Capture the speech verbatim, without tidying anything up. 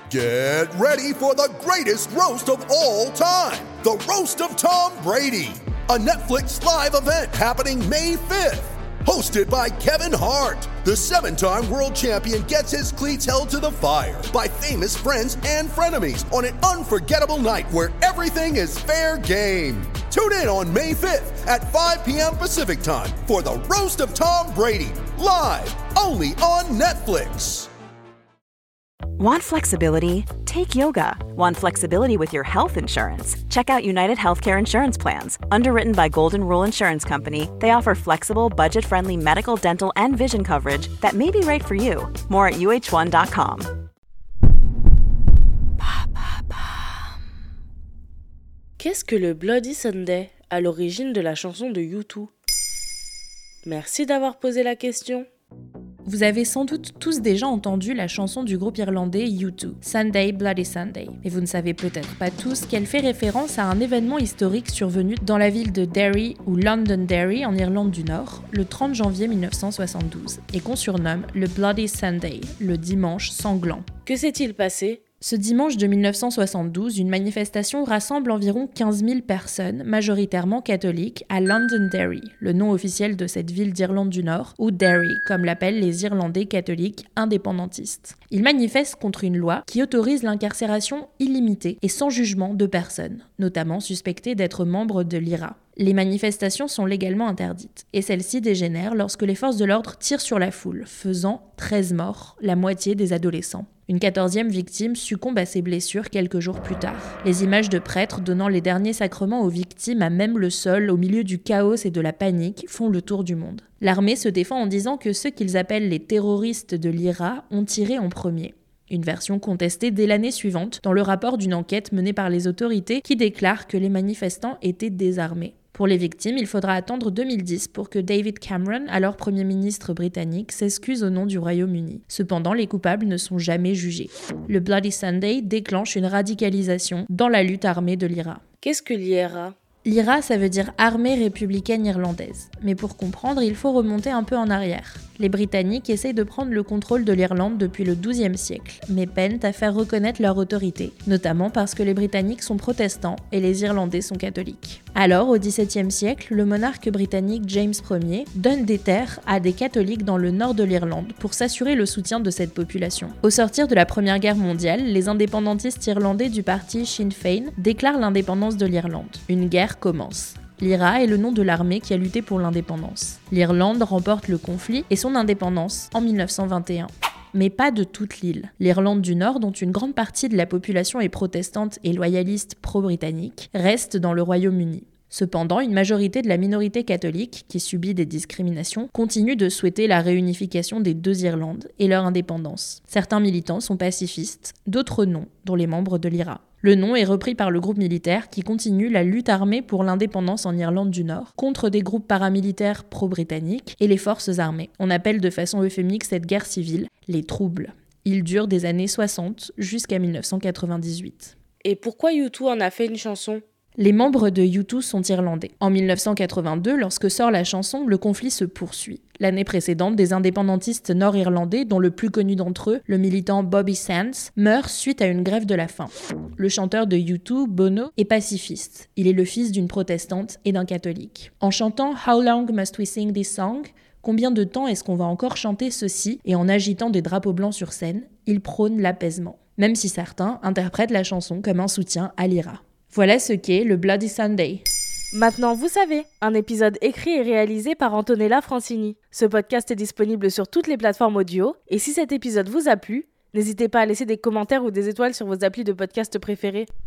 Get ready for the greatest roast of all time, the Roast of Tom Brady, a Netflix live event happening May fifth. Hosted by Kevin Hart, the seven-time world champion gets his cleats held to the fire by famous friends and frenemies on an unforgettable night where everything is fair game. Tune in on May fifth at five p.m. Pacific time for the Roast of Tom Brady, live only on Netflix. Want flexibility? Take yoga. Want flexibility with your health insurance? Check out United Healthcare Insurance Plans. Underwritten by Golden Rule Insurance Company, they offer flexible, budget-friendly medical, dental, and vision coverage that may be right for you. More at U H one dot com. Qu'est-ce que le Bloody Sunday, à l'origine de la chanson de U deux? Merci d'avoir posé la question. Vous avez sans doute tous déjà entendu la chanson du groupe irlandais U deux, Sunday Bloody Sunday, mais vous ne savez peut-être pas tous qu'elle fait référence à un événement historique survenu dans la ville de Derry ou Londonderry en Irlande du Nord, le trente janvier mille neuf cent soixante-douze, et qu'on surnomme le Bloody Sunday, le dimanche sanglant. Que s'est-il passé ? Ce dimanche de mille neuf cent soixante-douze, une manifestation rassemble environ quinze mille personnes, majoritairement catholiques, à Londonderry, le nom officiel de cette ville d'Irlande du Nord, ou Derry, comme l'appellent les Irlandais catholiques indépendantistes. Ils manifestent contre une loi qui autorise l'incarcération illimitée et sans jugement de personnes, notamment suspectées d'être membres de l'I R A. Les manifestations sont légalement interdites, et celles-ci dégénèrent lorsque les forces de l'ordre tirent sur la foule, faisant treize morts, la moitié des adolescents. Une quatorzième victime succombe à ses blessures quelques jours plus tard. Les images de prêtres donnant les derniers sacrements aux victimes à même le sol, au milieu du chaos et de la panique, font le tour du monde. L'armée se défend en disant que ceux qu'ils appellent les terroristes de l'I R A ont tiré en premier. Une version contestée dès l'année suivante dans le rapport d'une enquête menée par les autorités qui déclare que les manifestants étaient désarmés. Pour les victimes, il faudra attendre deux mille dix pour que David Cameron, alors Premier ministre britannique, s'excuse au nom du Royaume-Uni. Cependant, les coupables ne sont jamais jugés. Le Bloody Sunday déclenche une radicalisation dans la lutte armée de l'I R A. Qu'est-ce que l'I R A ? L'I R A, ça veut dire Armée républicaine irlandaise. Mais pour comprendre, il faut remonter un peu en arrière. Les Britanniques essayent de prendre le contrôle de l'Irlande depuis le douzième siècle, mais peinent à faire reconnaître leur autorité, notamment parce que les Britanniques sont protestants et les Irlandais sont catholiques. Alors, au dix-septième siècle, le monarque britannique James Ier donne des terres à des catholiques dans le nord de l'Irlande pour s'assurer le soutien de cette population. Au sortir de la Première Guerre mondiale, les indépendantistes irlandais du parti Sinn Féin déclarent l'indépendance de l'Irlande. Une guerre commence. L'I R A est le nom de l'armée qui a lutté pour l'indépendance. L'Irlande remporte le conflit et son indépendance en mille neuf cent vingt et un. Mais pas de toute l'île. L'Irlande du Nord, dont une grande partie de la population est protestante et loyaliste pro-britannique, reste dans le Royaume-Uni. Cependant, une majorité de la minorité catholique, qui subit des discriminations, continue de souhaiter la réunification des deux Irlandes et leur indépendance. Certains militants sont pacifistes, d'autres non, dont les membres de l'I R A. Le nom est repris par le groupe militaire qui continue la lutte armée pour l'indépendance en Irlande du Nord contre des groupes paramilitaires pro-britanniques et les forces armées. On appelle de façon euphémique cette guerre civile les troubles. Il dure des années soixante jusqu'à mille neuf cent quatre-vingt-dix-huit. Et pourquoi U deux en a fait une chanson ? Les membres de U deux sont irlandais. En mille neuf cent quatre-vingt-deux, lorsque sort la chanson, le conflit se poursuit. L'année précédente, des indépendantistes nord-irlandais, dont le plus connu d'entre eux, le militant Bobby Sands, meurt suite à une grève de la faim. Le chanteur de U deux, Bono, est pacifiste. Il est le fils d'une protestante et d'un catholique. En chantant « How long must we sing this song ?» Combien de temps est-ce qu'on va encore chanter ceci et en agitant des drapeaux blancs sur scène, il prône l'apaisement. Même si certains interprètent la chanson comme un soutien à l'I R A. Voilà ce qu'est le Bloody Sunday. Maintenant, vous savez, un épisode écrit et réalisé par Antonella Francini. Ce podcast est disponible sur toutes les plateformes audio, et si cet épisode vous a plu, n'hésitez pas à laisser des commentaires ou des étoiles sur vos applis de podcast préférés.